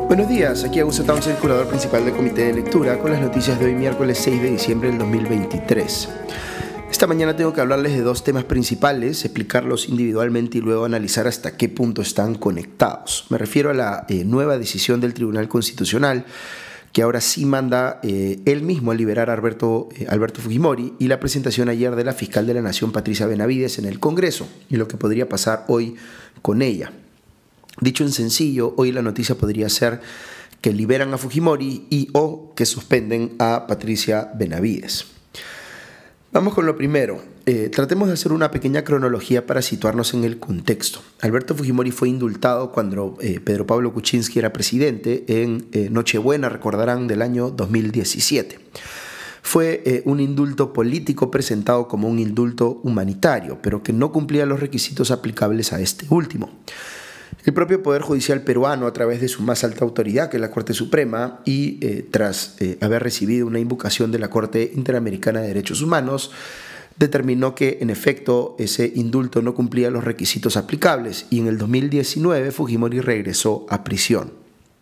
Buenos días, aquí Augusto Townsend, el curador principal del Comité de Lectura, con las noticias de hoy miércoles 6 de diciembre del 2023. Esta mañana tengo que hablarles de dos temas principales, explicarlos individualmente y luego analizar hasta qué punto están conectados. Me refiero a la nueva decisión del Tribunal Constitucional, que ahora sí manda él mismo a liberar a Alberto Fujimori, y la presentación ayer de la fiscal de la Nación, Patricia Benavides, en el Congreso, y lo que podría pasar hoy con ella. Dicho en sencillo, hoy la noticia podría ser que liberan a Fujimori y o que suspenden a Patricia Benavides. Vamos con lo primero. Tratemos de hacer una pequeña cronología para situarnos en el contexto. Alberto Fujimori fue indultado cuando Pedro Pablo Kuczynski era presidente en Nochebuena, recordarán, del año 2017. Fue un indulto político presentado como un indulto humanitario, pero que no cumplía los requisitos aplicables a este último. El propio Poder Judicial peruano, a través de su más alta autoridad, que es la Corte Suprema, y tras haber recibido una invocación de la Corte Interamericana de Derechos Humanos, determinó que, en efecto, ese indulto no cumplía los requisitos aplicables, y en el 2019 Fujimori regresó a prisión.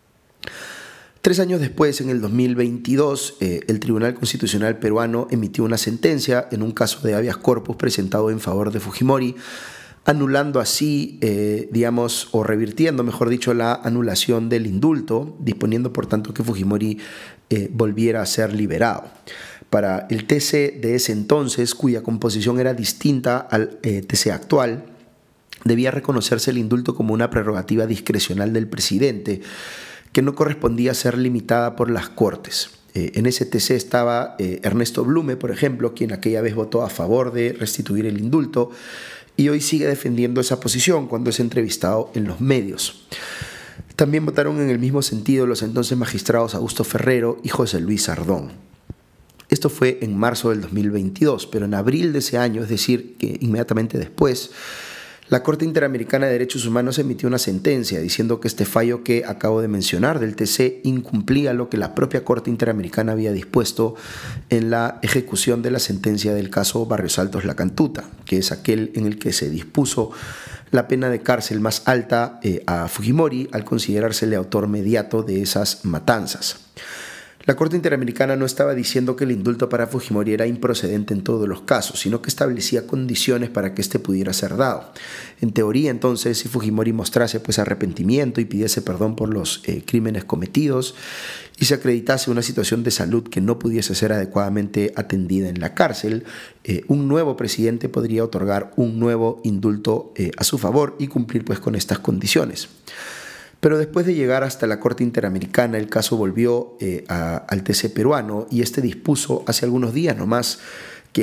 3 años después, en el 2022, el Tribunal Constitucional peruano emitió una sentencia en un caso de habeas corpus presentado en favor de Fujimori, anulando así, o revirtiendo, mejor dicho, la anulación del indulto, disponiendo por tanto que Fujimori volviera a ser liberado. Para el TC de ese entonces, cuya composición era distinta al TC actual, debía reconocerse el indulto como una prerrogativa discrecional del presidente, que no correspondía a ser limitada por las Cortes. En ese TC estaba Ernesto Blume, por ejemplo, quien aquella vez votó a favor de restituir el indulto, y hoy sigue defendiendo esa posición cuando es entrevistado en los medios. También votaron en el mismo sentido los entonces magistrados Augusto Ferrero y José Luis Ardón. Esto fue en marzo del 2022, pero en abril de ese año, es decir, que inmediatamente después, la Corte Interamericana de Derechos Humanos emitió una sentencia diciendo que este fallo que acabo de mencionar del TC incumplía lo que la propia Corte Interamericana había dispuesto en la ejecución de la sentencia del caso Barrios Altos La Cantuta, que es aquel en el que se dispuso la pena de cárcel más alta a Fujimori al considerársele autor mediato de esas matanzas. La Corte Interamericana no estaba diciendo que el indulto para Fujimori era improcedente en todos los casos, sino que establecía condiciones para que éste pudiera ser dado. En teoría, entonces, si Fujimori mostrase arrepentimiento y pidiese perdón por los crímenes cometidos y se acreditase una situación de salud que no pudiese ser adecuadamente atendida en la cárcel, un nuevo presidente podría otorgar un nuevo indulto a su favor y cumplir con estas condiciones. Pero después de llegar hasta la Corte Interamericana, el caso volvió al TC peruano, y este dispuso hace algunos días nomás que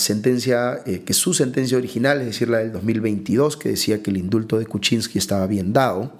su sentencia original, es decir, la del 2022, que decía que el indulto de Kuczynski estaba bien dado,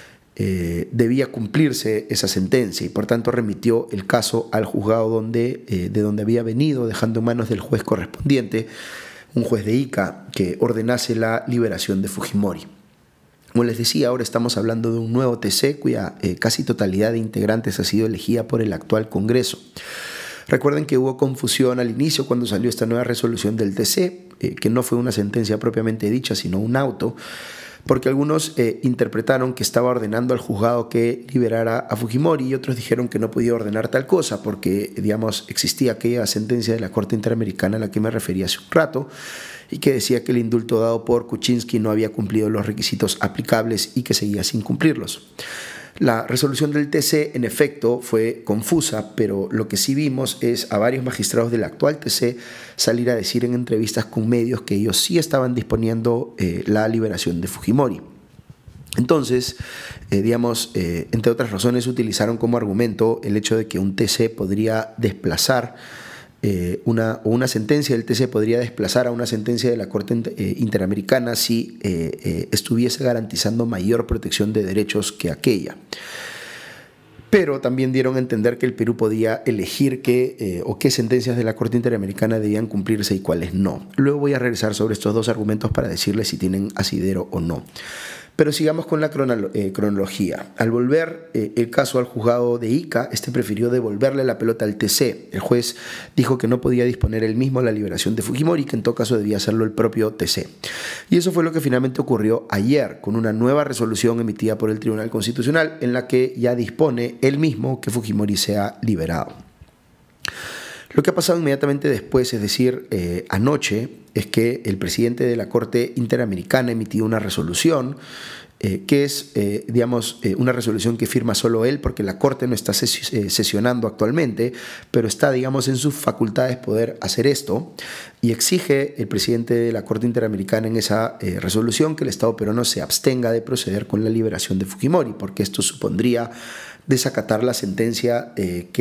debía cumplirse esa sentencia, y por tanto remitió el caso al juzgado de donde había venido, dejando en manos del juez correspondiente, un juez de Ica, que ordenase la liberación de Fujimori. Como les decía, ahora estamos hablando de un nuevo TC cuya casi totalidad de integrantes ha sido elegida por el actual Congreso. Recuerden que hubo confusión al inicio cuando salió esta nueva resolución del TC, que no fue una sentencia propiamente dicha, sino un auto, porque algunos interpretaron que estaba ordenando al juzgado que liberara a Fujimori, y otros dijeron que no podía ordenar tal cosa porque, existía aquella sentencia de la Corte Interamericana a la que me refería hace un rato, y que decía que el indulto dado por Kuczynski no había cumplido los requisitos aplicables y que seguía sin cumplirlos. La resolución del TC, en efecto, fue confusa, pero lo que sí vimos es a varios magistrados del actual TC salir a decir en entrevistas con medios que ellos sí estaban disponiendo la liberación de Fujimori. Entonces, entre otras razones, utilizaron como argumento el hecho de que un TC podría desplazar una sentencia del TC podría desplazar a una sentencia de la Corte Interamericana si estuviese garantizando mayor protección de derechos que aquella. Pero también dieron a entender que el Perú podía elegir qué sentencias de la Corte Interamericana debían cumplirse y cuáles no. Luego voy a regresar sobre estos dos argumentos para decirles si tienen asidero o no. Pero sigamos con la cronología. Al volver el caso al juzgado de Ica, este prefirió devolverle la pelota al TC. El juez dijo que no podía disponer él mismo la liberación de Fujimori, que en todo caso debía hacerlo el propio TC. Y eso fue lo que finalmente ocurrió ayer, con una nueva resolución emitida por el Tribunal Constitucional, en la que ya dispone él mismo que Fujimori sea liberado. Lo que ha pasado inmediatamente después, es decir, anoche, es que el presidente de la Corte Interamericana emitió una resolución que es, una resolución que firma solo él, porque la Corte no está sesionando actualmente, pero está, en sus facultades poder hacer esto, y exige el presidente de la Corte Interamericana en esa resolución que el Estado peruano se abstenga de proceder con la liberación de Fujimori, porque esto supondría desacatar la sentencia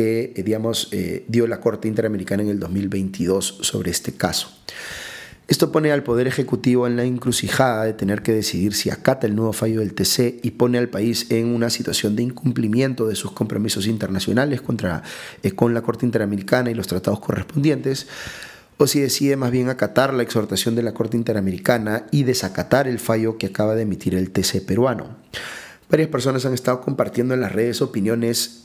que dio la Corte Interamericana en el 2022 sobre este caso. Esto pone al Poder Ejecutivo en la encrucijada de tener que decidir si acata el nuevo fallo del TC y pone al país en una situación de incumplimiento de sus compromisos internacionales con la Corte Interamericana y los tratados correspondientes, o si decide más bien acatar la exhortación de la Corte Interamericana y desacatar el fallo que acaba de emitir el TC peruano. Varias personas han estado compartiendo en las redes opiniones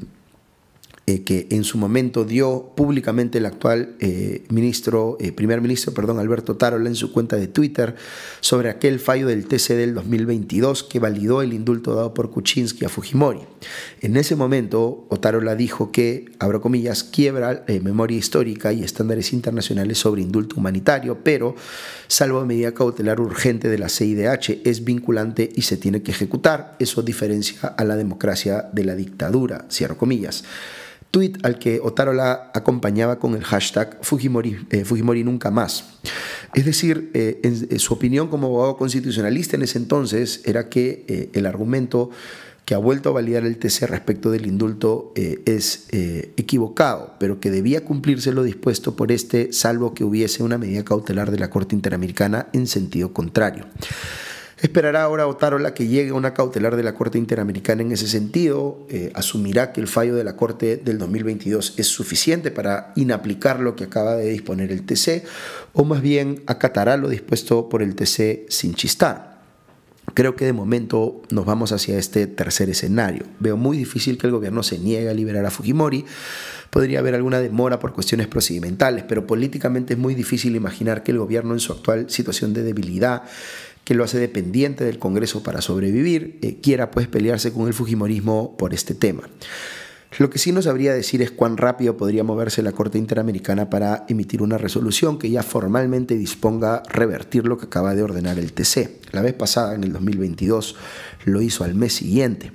que en su momento dio públicamente el actual primer ministro, Alberto Otárola, en su cuenta de Twitter sobre aquel fallo del TC del 2022 que validó el indulto dado por Kuczynski a Fujimori. En ese momento, Otárola dijo que, abro comillas, quiebra memoria histórica y estándares internacionales sobre indulto humanitario, pero, salvo medida cautelar urgente de la CIDH, es vinculante y se tiene que ejecutar. Eso diferencia a la democracia de la dictadura, cierro comillas. Tweet al que Otárola acompañaba con el hashtag Fujimori nunca más. Es decir, en su opinión como abogado constitucionalista en ese entonces era que el argumento que ha vuelto a validar el TC respecto del indulto es equivocado, pero que debía cumplirse lo dispuesto por este, salvo que hubiese una medida cautelar de la Corte Interamericana en sentido contrario. Esperará ahora Otárola que llegue una cautelar de la Corte Interamericana en ese sentido, asumirá que el fallo de la Corte del 2022 es suficiente para inaplicar lo que acaba de disponer el TC, o más bien acatará lo dispuesto por el TC sin chistar. Creo que de momento nos vamos hacia este tercer escenario. Veo muy difícil que el gobierno se niegue a liberar a Fujimori. Podría haber alguna demora por cuestiones procedimentales, pero políticamente es muy difícil imaginar que el gobierno, en su actual situación de debilidad, que lo hace dependiente del Congreso para sobrevivir, quiera pues pelearse con el fujimorismo por este tema. Lo que sí no sabría decir es cuán rápido podría moverse la Corte Interamericana para emitir una resolución que ya formalmente disponga revertir lo que acaba de ordenar el TC. La vez pasada, en el 2022, lo hizo al mes siguiente.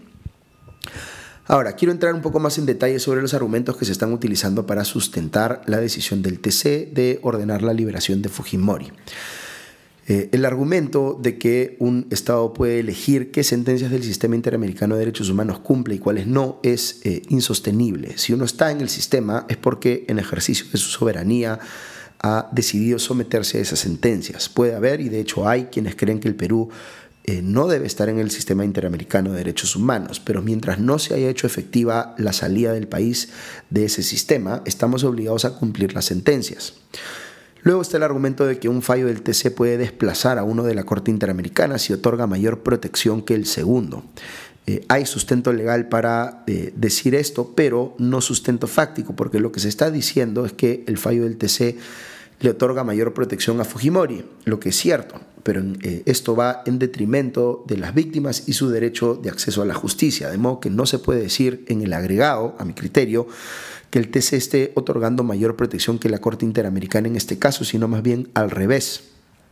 Ahora, quiero entrar un poco más en detalle sobre los argumentos que se están utilizando para sustentar la decisión del TC de ordenar la liberación de Fujimori. El argumento de que un Estado puede elegir qué sentencias del sistema interamericano de derechos humanos cumple y cuáles no es insostenible. Si uno está en el sistema es porque en ejercicio de su soberanía ha decidido someterse a esas sentencias. Puede haber, y de hecho hay, quienes creen que el Perú no debe estar en el sistema interamericano de derechos humanos, pero mientras no se haya hecho efectiva la salida del país de ese sistema, estamos obligados a cumplir las sentencias. Luego está el argumento de que un fallo del TC puede desplazar a uno de la Corte Interamericana si otorga mayor protección que el segundo. Hay sustento legal para decir esto, pero no sustento fáctico, porque lo que se está diciendo es que el fallo del TC le otorga mayor protección a Fujimori, lo que es cierto, pero esto va en detrimento de las víctimas y su derecho de acceso a la justicia, de modo que no se puede decir en el agregado, a mi criterio, que el TC esté otorgando mayor protección que la Corte Interamericana en este caso, sino más bien al revés.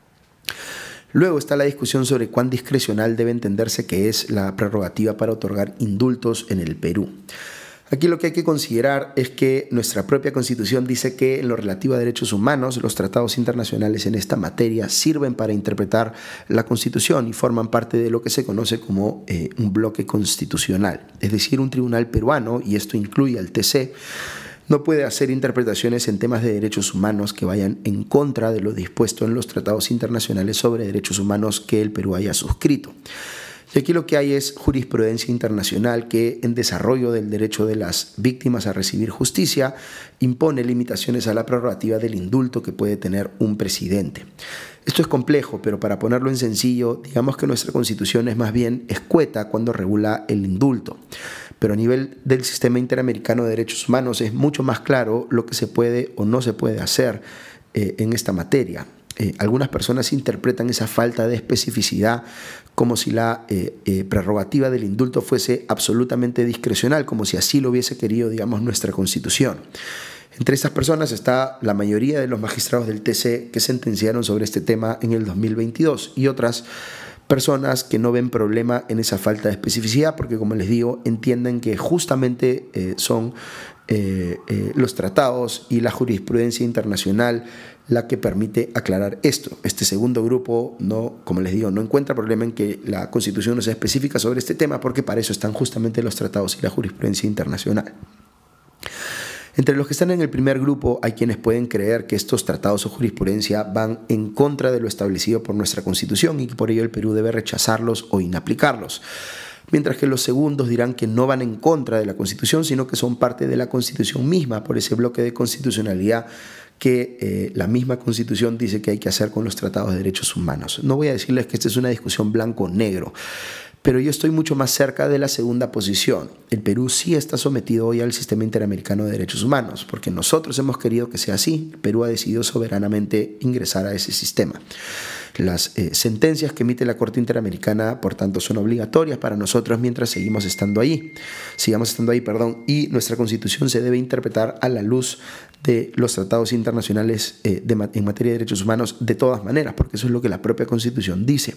Luego está la discusión sobre cuán discrecional debe entenderse que es la prerrogativa para otorgar indultos en el Perú. Aquí lo que hay que considerar es que nuestra propia Constitución dice que en lo relativo a derechos humanos, los tratados internacionales en esta materia sirven para interpretar la Constitución y forman parte de lo que se conoce como un bloque constitucional. Es decir, un tribunal peruano, y esto incluye al TC, no puede hacer interpretaciones en temas de derechos humanos que vayan en contra de lo dispuesto en los tratados internacionales sobre derechos humanos que el Perú haya suscrito. Y aquí lo que hay es jurisprudencia internacional que, en desarrollo del derecho de las víctimas a recibir justicia, impone limitaciones a la prerrogativa del indulto que puede tener un presidente. Esto es complejo, pero para ponerlo en sencillo, digamos que nuestra Constitución es más bien escueta cuando regula el indulto. Pero a nivel del sistema interamericano de derechos humanos es mucho más claro lo que se puede o no se puede hacer en esta materia. Algunas personas interpretan esa falta de especificidad como si la prerrogativa del indulto fuese absolutamente discrecional, como si así lo hubiese querido, digamos, nuestra Constitución. Entre estas personas está la mayoría de los magistrados del TC que sentenciaron sobre este tema en el 2022 y otras personas que no ven problema en esa falta de especificidad porque, como les digo, entienden que justamente son los tratados y la jurisprudencia internacional la que permite aclarar esto. Este segundo grupo, como les digo, no encuentra problema en que la Constitución no sea específica sobre este tema porque para eso están justamente los tratados y la jurisprudencia internacional. Entre los que están en el primer grupo hay quienes pueden creer que estos tratados o jurisprudencia van en contra de lo establecido por nuestra Constitución y que por ello el Perú debe rechazarlos o inaplicarlos. Mientras que los segundos dirán que no van en contra de la Constitución, sino que son parte de la Constitución misma, por ese bloque de constitucionalidad que la misma Constitución dice que hay que hacer con los tratados de derechos humanos. No voy a decirles que esta es una discusión blanco o negro, pero yo estoy mucho más cerca de la segunda posición. El Perú sí está sometido hoy al sistema interamericano de derechos humanos, porque nosotros hemos querido que sea así. El Perú ha decidido soberanamente ingresar a ese sistema. Las sentencias que emite la Corte Interamericana, por tanto, son obligatorias para nosotros mientras sigamos estando ahí, y nuestra Constitución se debe interpretar a la luz de los tratados internacionales en materia de derechos humanos de todas maneras, porque eso es lo que la propia Constitución dice.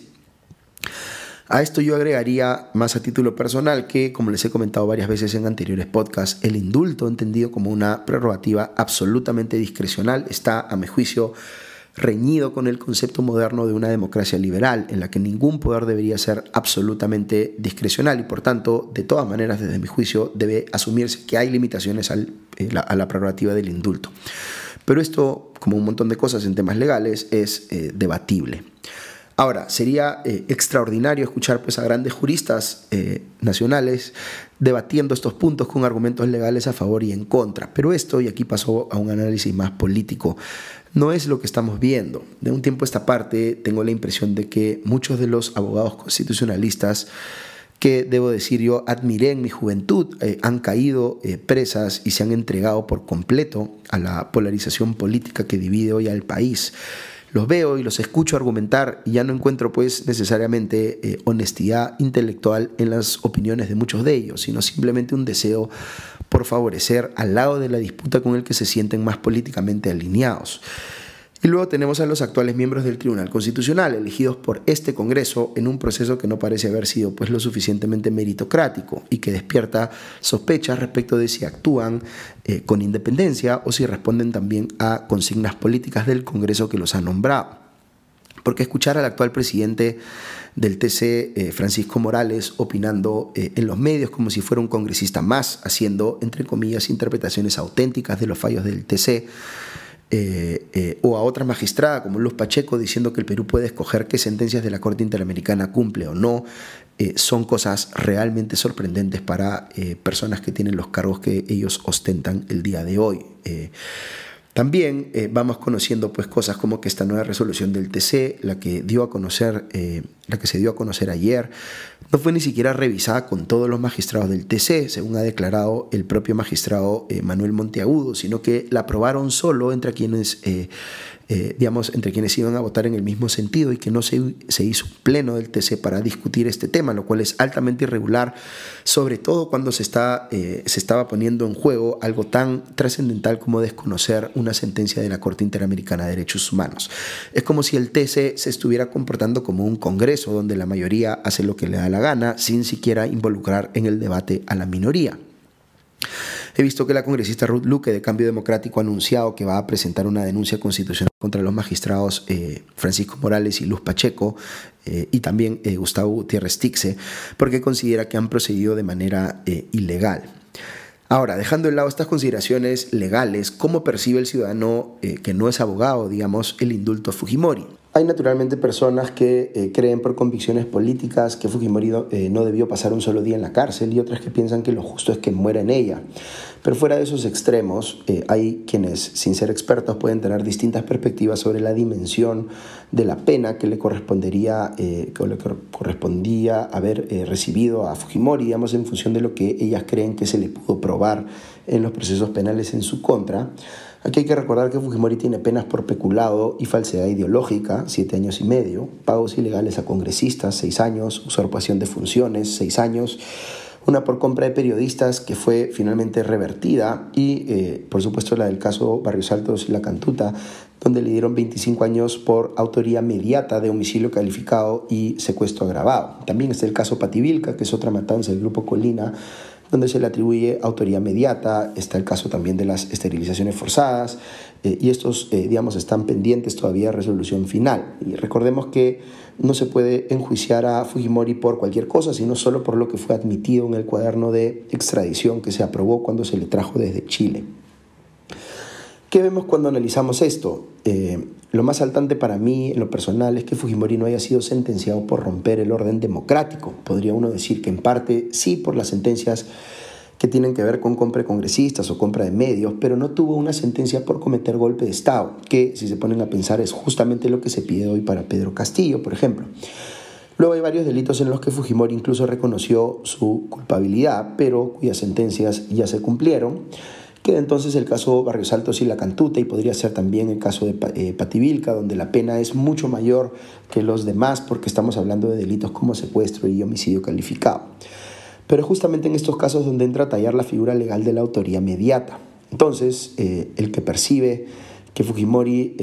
A esto yo agregaría, más a título personal, que, como les he comentado varias veces en anteriores podcasts, el indulto, entendido como una prerrogativa absolutamente discrecional, está, a mi juicio, reñido con el concepto moderno de una democracia liberal, en la que ningún poder debería ser absolutamente discrecional y, por tanto, de todas maneras, desde mi juicio, debe asumirse que hay limitaciones a la prerrogativa del indulto. Pero esto, como un montón de cosas en temas legales, es debatible. Ahora, sería extraordinario escuchar pues, a grandes juristas nacionales debatiendo estos puntos con argumentos legales a favor y en contra. Pero esto, y aquí paso a un análisis más político, no es lo que estamos viendo. De un tiempo a esta parte tengo la impresión de que muchos de los abogados constitucionalistas que, debo decir, yo admiré en mi juventud, han caído presas y se han entregado por completo a la polarización política que divide hoy al país. Los veo y los escucho argumentar y ya no encuentro pues necesariamente honestidad intelectual en las opiniones de muchos de ellos, sino simplemente un deseo por favorecer al lado de la disputa con el que se sienten más políticamente alineados. Y luego tenemos a los actuales miembros del Tribunal Constitucional, elegidos por este Congreso en un proceso que no parece haber sido pues, lo suficientemente meritocrático y que despierta sospechas respecto de si actúan con independencia o si responden también a consignas políticas del Congreso que los ha nombrado. Porque escuchar al actual presidente del TC, Francisco Morales, opinando en los medios como si fuera un congresista más, haciendo, entre comillas, interpretaciones auténticas de los fallos del TC, o a otra magistrada como Luz Pacheco diciendo que el Perú puede escoger qué sentencias de la Corte Interamericana cumple o no, son cosas realmente sorprendentes para personas que tienen los cargos que ellos ostentan el día de hoy. También vamos conociendo pues, cosas como que esta nueva resolución del TC, la que se dio a conocer ayer, no fue ni siquiera revisada con todos los magistrados del TC, según ha declarado el propio magistrado Manuel Monteagudo, sino que la aprobaron solo entre quienes iban a votar en el mismo sentido y que no se hizo un pleno del TC para discutir este tema, lo cual es altamente irregular, sobre todo cuando se estaba poniendo en juego algo tan trascendental como desconocer una sentencia de la Corte Interamericana de Derechos Humanos. Es como si el TC se estuviera comportando como un congreso donde la mayoría hace lo que le da la gana sin siquiera involucrar en el debate a la minoría. He visto que la congresista Ruth Luque de Cambio Democrático ha anunciado que va a presentar una denuncia constitucional contra los magistrados Francisco Morales y Luz Pacheco y también Gustavo Gutiérrez Tixe, porque considera que han procedido de manera ilegal. Ahora, dejando de lado estas consideraciones legales, ¿cómo percibe el ciudadano que no es abogado, digamos, el indulto a Fujimori? Hay naturalmente personas que creen por convicciones políticas que Fujimori no debió pasar un solo día en la cárcel y otras que piensan que lo justo es que muera en ella. Pero fuera de esos extremos, hay quienes, sin ser expertos, pueden tener distintas perspectivas sobre la dimensión de la pena que le correspondía haber recibido a Fujimori, digamos, en función de lo que ellas creen que se le pudo probar en los procesos penales en su contra. Aquí hay que recordar que Fujimori tiene penas por peculado y falsedad ideológica, 7 años y medio, pagos ilegales a congresistas, 6 años, usurpación de funciones, 6 años, una por compra de periodistas que fue finalmente revertida y, por supuesto, la del caso Barrios Altos y La Cantuta, donde le dieron 25 años por autoría mediata de homicidio calificado y secuestro agravado. También está el caso Pativilca, que es otra matanza del Grupo Colina, donde se le atribuye autoría mediata. Está el caso también de las esterilizaciones forzadas y estos, están pendientes todavía de resolución final. Y recordemos que no se puede enjuiciar a Fujimori por cualquier cosa, sino solo por lo que fue admitido en el cuaderno de extradición que se aprobó cuando se le trajo desde Chile. ¿Qué vemos cuando analizamos esto? Lo más saltante para mí, en lo personal, es que Fujimori no haya sido sentenciado por romper el orden democrático. Podría uno decir que en parte sí por las sentencias que tienen que ver con compra de congresistas o compra de medios, pero no tuvo una sentencia por cometer golpe de Estado, que si se ponen a pensar es justamente lo que se pide hoy para Pedro Castillo, por ejemplo. Luego hay varios delitos en los que Fujimori incluso reconoció su culpabilidad, pero cuyas sentencias ya se cumplieron. Queda entonces el caso Barrios Altos y La Cantuta, y podría ser también el caso de Pativilca, donde la pena es mucho mayor que los demás porque estamos hablando de delitos como secuestro y homicidio calificado. Pero justamente en estos casos donde entra a tallar la figura legal de la autoría mediata. Entonces, el que percibe que Fujimori,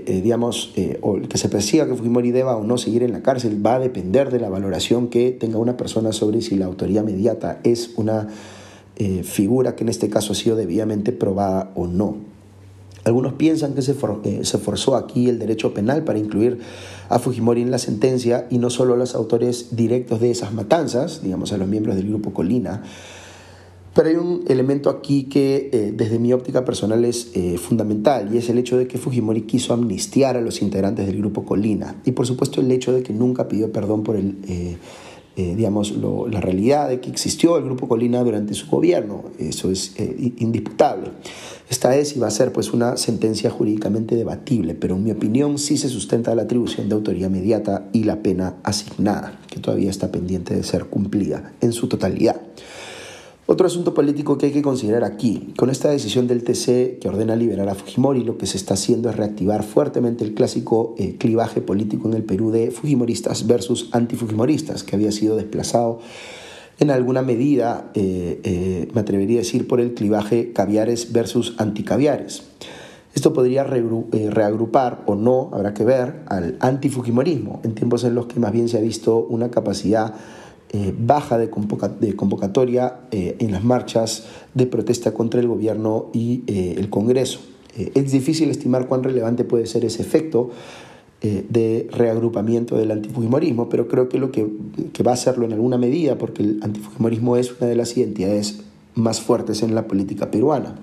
o el que se persiga que Fujimori deba o no seguir en la cárcel va a depender de la valoración que tenga una persona sobre si la autoría mediata es una figura que en este caso ha sido debidamente probada o no. Algunos piensan que se forzó aquí el derecho penal para incluir a Fujimori en la sentencia y no solo a los autores directos de esas matanzas, digamos a los miembros del Grupo Colina. Pero hay un elemento aquí que desde mi óptica personal es fundamental, y es el hecho de que Fujimori quiso amnistiar a los integrantes del Grupo Colina y por supuesto el hecho de que nunca pidió perdón por la realidad de que existió el Grupo Colina durante su gobierno. Eso es indisputable. Esta es y va a ser pues una sentencia jurídicamente debatible, pero en mi opinión sí se sustenta la atribución de autoría mediata y la pena asignada, que todavía está pendiente de ser cumplida en su totalidad. Otro asunto político que hay que considerar aquí: con esta decisión del TC que ordena liberar a Fujimori, lo que se está haciendo es reactivar fuertemente el clásico clivaje político en el Perú de fujimoristas versus antifujimoristas, que había sido desplazado en alguna medida, me atrevería a decir, por el clivaje caviares versus anticaviares. Esto podría reagrupar o no, habrá que ver, al antifujimorismo, en tiempos en los que más bien se ha visto una capacidad baja de convocatoria en las marchas de protesta contra el gobierno y el Congreso. Es difícil estimar cuán relevante puede ser ese efecto de reagrupamiento del antifujimorismo, pero creo que lo que va a hacerlo en alguna medida, porque el antifujimorismo es una de las identidades más fuertes en la política peruana.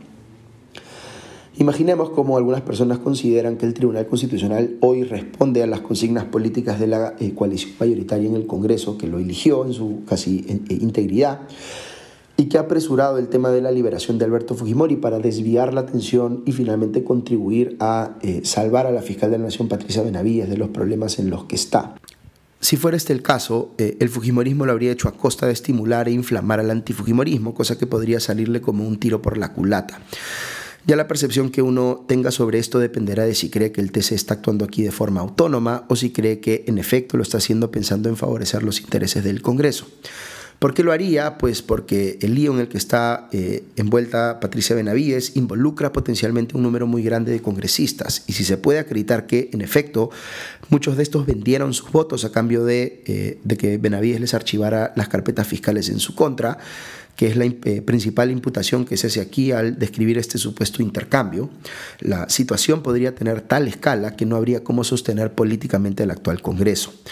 Imaginemos cómo algunas personas consideran que el Tribunal Constitucional hoy responde a las consignas políticas de la coalición mayoritaria en el Congreso, que lo eligió en su casi integridad, y que ha apresurado el tema de la liberación de Alberto Fujimori para desviar la atención y finalmente contribuir a salvar a la fiscal de la Nación, Patricia Benavides, de los problemas en los que está. Si fuera este el caso, el fujimorismo lo habría hecho a costa de estimular e inflamar al antifujimorismo, cosa que podría salirle como un tiro por la culata. Ya la percepción que uno tenga sobre esto dependerá de si cree que el TC está actuando aquí de forma autónoma o si cree que en efecto lo está haciendo pensando en favorecer los intereses del Congreso. ¿Por qué lo haría? Pues porque el lío en el que está envuelta Patricia Benavides involucra potencialmente un número muy grande de congresistas, y si se puede acreditar que, en efecto, muchos de estos vendieron sus votos a cambio de que Benavides les archivara las carpetas fiscales en su contra, que es la principal imputación que se hace aquí al describir este supuesto intercambio, la situación podría tener tal escala que no habría cómo sostener políticamente el actual Congreso.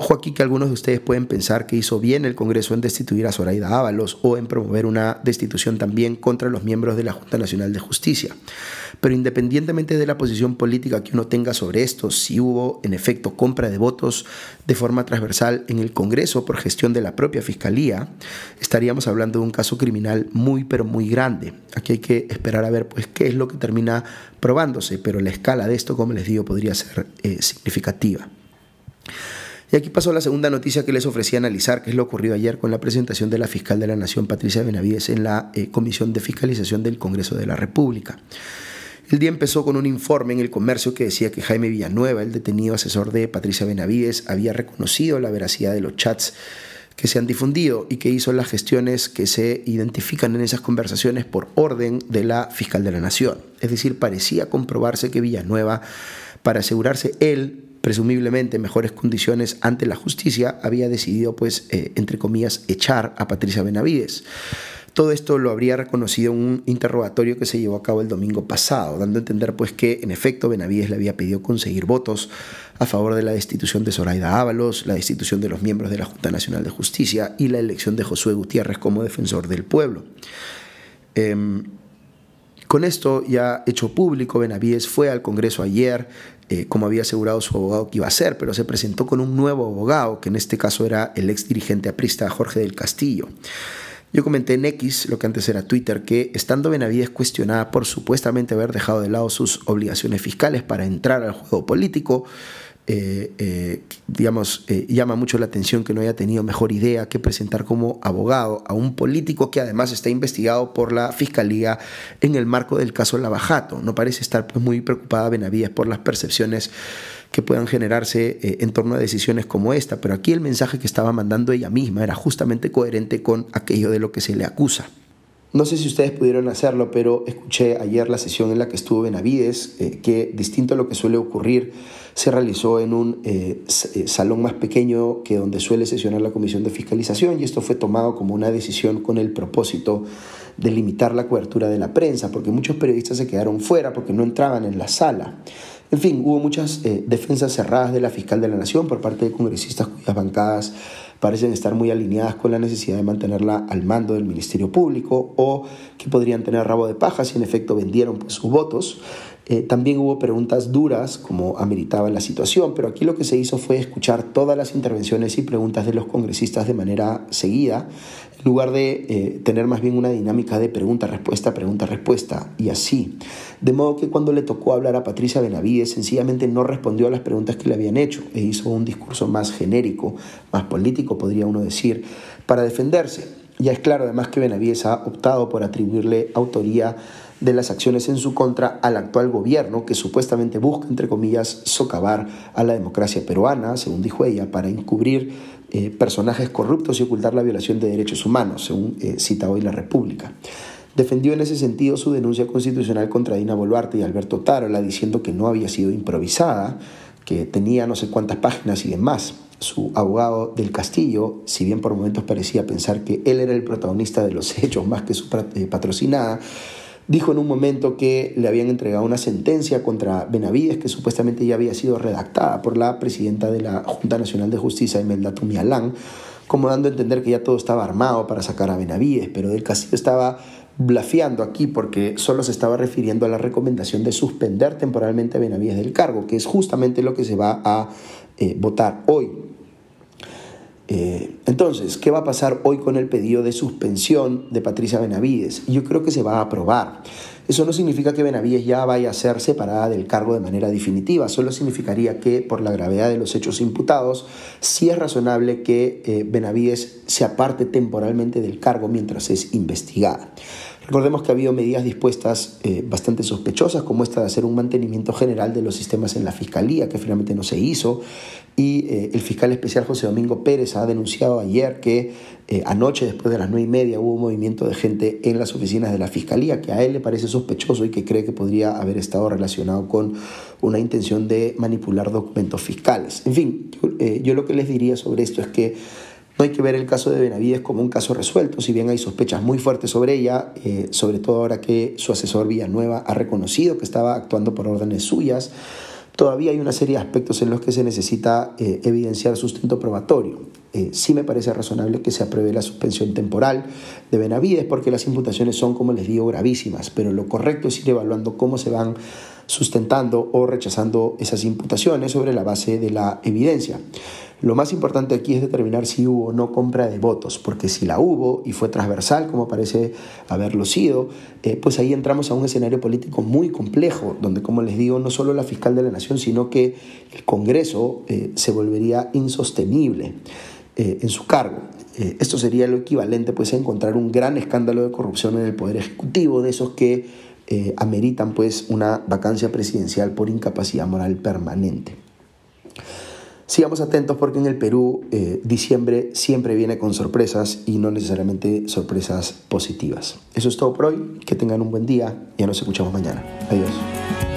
Ojo aquí que algunos de ustedes pueden pensar que hizo bien el Congreso en destituir a Zoraida Ábalos o en promover una destitución también contra los miembros de la Junta Nacional de Justicia. Pero independientemente de la posición política que uno tenga sobre esto, si hubo en efecto compra de votos de forma transversal en el Congreso por gestión de la propia Fiscalía, estaríamos hablando de un caso criminal muy pero muy grande. Aquí hay que esperar a ver pues qué es lo que termina probándose, pero la escala de esto, como les digo, podría ser significativa. Y aquí pasó la segunda noticia que les ofrecí analizar, que es lo ocurrido ayer con la presentación de la fiscal de la Nación, Patricia Benavides, en la Comisión de Fiscalización del Congreso de la República. El día empezó con un informe en El Comercio que decía que Jaime Villanueva, el detenido asesor de Patricia Benavides, había reconocido la veracidad de los chats que se han difundido y que hizo las gestiones que se identifican en esas conversaciones por orden de la fiscal de la Nación. Es decir, parecía comprobarse que Villanueva, para asegurarse él, presumiblemente en mejores condiciones ante la justicia, había decidido, pues, entre comillas, echar a Patricia Benavides. Todo esto lo habría reconocido en un interrogatorio que se llevó a cabo el domingo pasado, dando a entender pues que en efecto Benavides le había pedido conseguir votos a favor de la destitución de Zoraida Ábalos, la destitución de los miembros de la Junta Nacional de Justicia y la elección de Josué Gutiérrez como defensor del pueblo. Con esto ya hecho público, Benavides fue al Congreso ayer, como había asegurado su abogado que iba a hacer, pero se presentó con un nuevo abogado, que en este caso era el ex dirigente aprista Jorge del Castillo. Yo comenté en X, lo que antes era Twitter, que estando Benavides cuestionada por supuestamente haber dejado de lado sus obligaciones fiscales para entrar al juego político, llama mucho la atención que no haya tenido mejor idea que presentar como abogado a un político que además está investigado por la Fiscalía en el marco del caso Lava Jato. No parece estar pues muy preocupada Benavides por las percepciones que puedan generarse en torno a decisiones como esta, pero aquí el mensaje que estaba mandando ella misma era justamente coherente con aquello de lo que se le acusa. No sé si ustedes pudieron hacerlo, pero escuché ayer la sesión en la que estuvo Benavides, que distinto a lo que suele ocurrir, se realizó en un salón más pequeño que donde suele sesionar la Comisión de Fiscalización, y esto fue tomado como una decisión con el propósito de limitar la cobertura de la prensa, porque muchos periodistas se quedaron fuera porque no entraban en la sala. En fin, hubo muchas defensas cerradas de la fiscal de la Nación por parte de congresistas cuyas bancadas parecen estar muy alineadas con la necesidad de mantenerla al mando del Ministerio Público o que podrían tener rabo de paja si en efecto vendieron pues, sus votos. También hubo preguntas duras, como ameritaba la situación, pero aquí lo que se hizo fue escuchar todas las intervenciones y preguntas de los congresistas de manera seguida, en lugar de tener más bien una dinámica de pregunta-respuesta, y así. De modo que cuando le tocó hablar a Patricia Benavides, sencillamente no respondió a las preguntas que le habían hecho e hizo un discurso más genérico, más político, podría uno decir, para defenderse. Ya es claro además que Benavides ha optado por atribuirle autoría de las acciones en su contra al actual gobierno, que supuestamente busca, entre comillas, socavar a la democracia peruana, según dijo ella, para encubrir personajes corruptos y ocultar la violación de derechos humanos, según cita hoy La República. Defendió en ese sentido su denuncia constitucional contra Dina Boluarte y Alberto Tarola, diciendo que no había sido improvisada, que tenía no sé cuántas páginas y demás. Su abogado del Castillo, si bien por momentos parecía pensar que él era el protagonista de los hechos más que su patrocinada, dijo en un momento que le habían entregado una sentencia contra Benavides que supuestamente ya había sido redactada por la presidenta de la Junta Nacional de Justicia, Imelda Tumialán, como dando a entender que ya todo estaba armado para sacar a Benavides, pero del Castillo estaba blafeando aquí porque solo se estaba refiriendo a la recomendación de suspender temporalmente a Benavides del cargo, que es justamente lo que se va a votar hoy. Entonces, ¿qué va a pasar hoy con el pedido de suspensión de Patricia Benavides? Yo creo que se va a aprobar. Eso no significa que Benavides ya vaya a ser separada del cargo de manera definitiva, solo significaría que por la gravedad de los hechos imputados, sí es razonable que Benavides se aparte temporalmente del cargo mientras es investigada. Recordemos que ha habido medidas dispuestas bastante sospechosas, como esta de hacer un mantenimiento general de los sistemas en la Fiscalía, que finalmente no se hizo, y el fiscal especial José Domingo Pérez ha denunciado ayer que anoche, después de las 9:30, hubo un movimiento de gente en las oficinas de la Fiscalía que a él le parece sospechoso y que cree que podría haber estado relacionado con una intención de manipular documentos fiscales. En fin, yo lo que les diría sobre esto es que no hay que ver el caso de Benavides como un caso resuelto, si bien hay sospechas muy fuertes sobre ella, sobre todo ahora que su asesor Villanueva ha reconocido que estaba actuando por órdenes suyas. todavía hay una serie de aspectos en los que se necesita evidenciar sustento probatorio. Sí me parece razonable que se apruebe la suspensión temporal de Benavides porque las imputaciones son, como les digo, gravísimas, pero lo correcto es ir evaluando cómo se van sustentando o rechazando esas imputaciones sobre la base de la evidencia. Lo más importante aquí es determinar si hubo o no compra de votos, porque si la hubo y fue transversal, como parece haberlo sido, pues ahí entramos a un escenario político muy complejo, donde, como les digo, no solo la fiscal de la Nación, sino que el Congreso se volvería insostenible en su cargo. Esto sería lo equivalente pues, a encontrar un gran escándalo de corrupción en el Poder Ejecutivo, de esos que ameritan pues, una vacancia presidencial por incapacidad moral permanente. Sigamos atentos porque en el Perú diciembre siempre viene con sorpresas y no necesariamente sorpresas positivas. Eso es todo por hoy. Que tengan un buen día. Ya nos escuchamos mañana. Adiós.